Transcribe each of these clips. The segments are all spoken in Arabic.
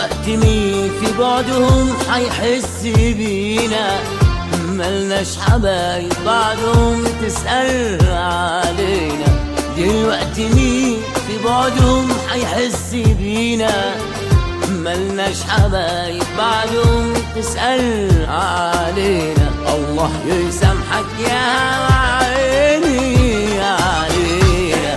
دلوقتي مين في بعدهم حيحس بينا؟ ملناش حبايب بعدهم تسأل علينا. دلوقتي مين في بعدهم حيحس بينا؟ ملناش حبايب بعدهم تسأل علينا. الله يسامحك يا عيني علينا.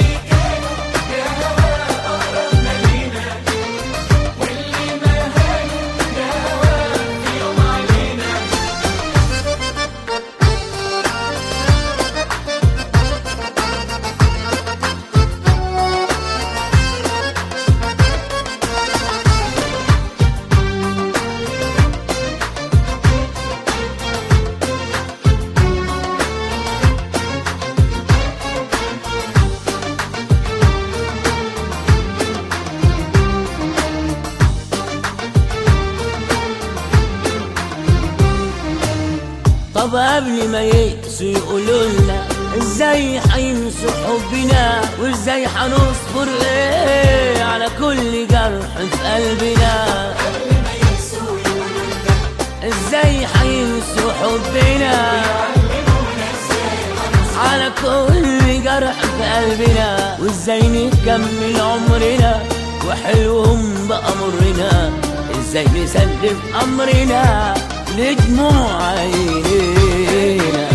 طب قبل ما يقسوا يقولولنا ازاي حينسوا حبنا، وازاي حنصبر ايه على كل جرح في قلبنا. قبل ما يقسوا يقولولنا ازاي حينسوا حبنا على كل جرح في قلبنا. وازاي نكمل عمرنا وحلوهم بقى مرنا. ازاي نسلم امرنا لدموع عينينا.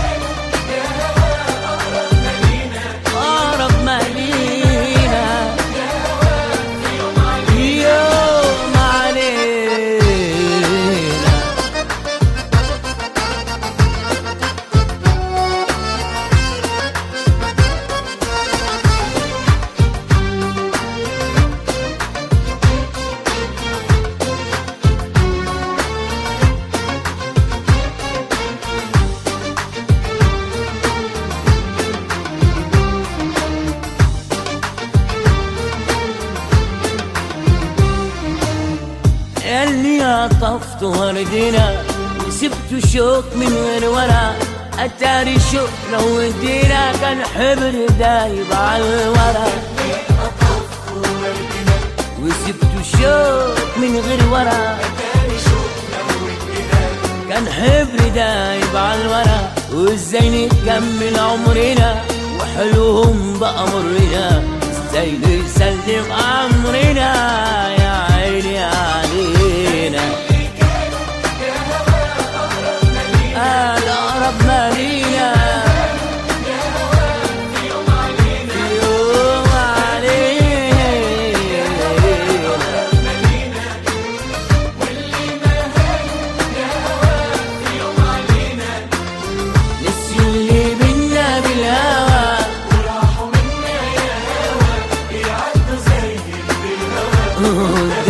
أقرب ما لينا يوم علينا. اللي عطفت وردنا وسبت شوك من غير ورا. اتاري شوك لو ادينا كان حبر دايب على الورا. وسبت شوك من غير ورا. كان حبر دايب على الورا. وازاي نكمل عمرنا وحلوهم بقى مرنا. ازاي نسلم امرنا يا عيني علينا. الأقرب ما لينا يوم علينا. نسيوا اللي بينا بالهوى وراحوا منا يا هوا. يعدوا زي الهوا